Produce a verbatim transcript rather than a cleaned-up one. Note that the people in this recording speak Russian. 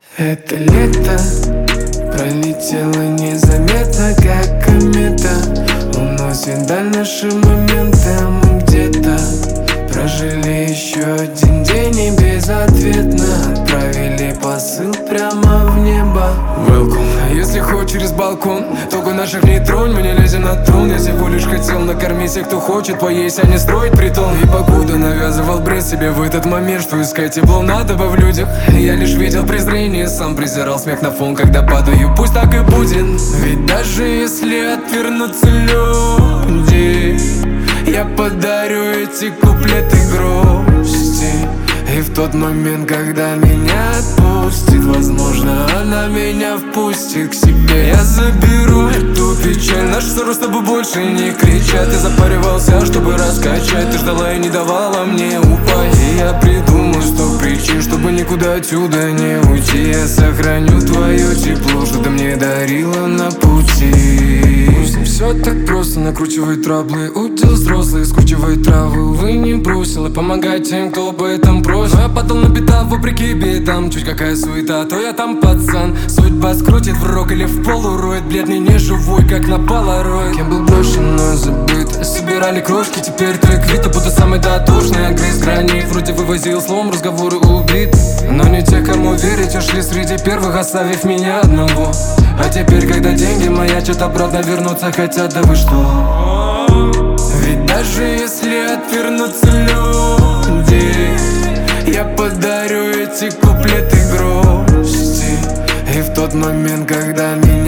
Это лето пролетело незаметно, как комета. Уносит даль наши моменты, а мы где-то прожили еще один день и безответно отправили посыл прямо в небо. Welcome. Если хоть через балкон, только наших не тронь, мы не лезем на трон. Я всего лишь хотел накормить всех, кто хочет поесть, а не строить притон. И покуда навязывал бред себе в этот момент, что искать тепло надо бы в людях, я лишь видел презрение, сам презирал смех на фон, когда падаю. Пусть так и будет, ведь даже если отвернутся люди, я подарю эти куплеты грусти. И в тот момент, когда меня отпустит, возможно, она меня впустит к себе. Я заберу эту печаль, наши ссоры с тобой больше не кричат. Ты запаривался, чтобы раскачать, ты ждала и не давала мне упасть. И я придумаю сто причин, чтобы никуда отсюда не уйти. Я сохраню твое тепло, что ты мне дарила на пути. Пусть не все так просто, накручивай траблы, удел взрослый, скручивай травы. Увы, не бросила помогать тем, кто об этом просит. Но я падал на беда, вопреки бедам. Чуть какая суета, то я там пацан. Судьба скрутит в рог или в пол уроет. Бледный, не живой, как на полароид. Кем был брошен, но забыт. Собирали крошки, теперь трек вита. Буду самый дотошный, грыз гранит. Вроде вывозил слом, разговоры убит. Но не те, кому верить, ушли среди первых, оставив меня одного. А теперь, когда деньги маячат, обратно вернуться хотят, да вы что? Ведь даже если отвернутся люди, я подарю эти куплеты грусти. И в тот момент, когда меня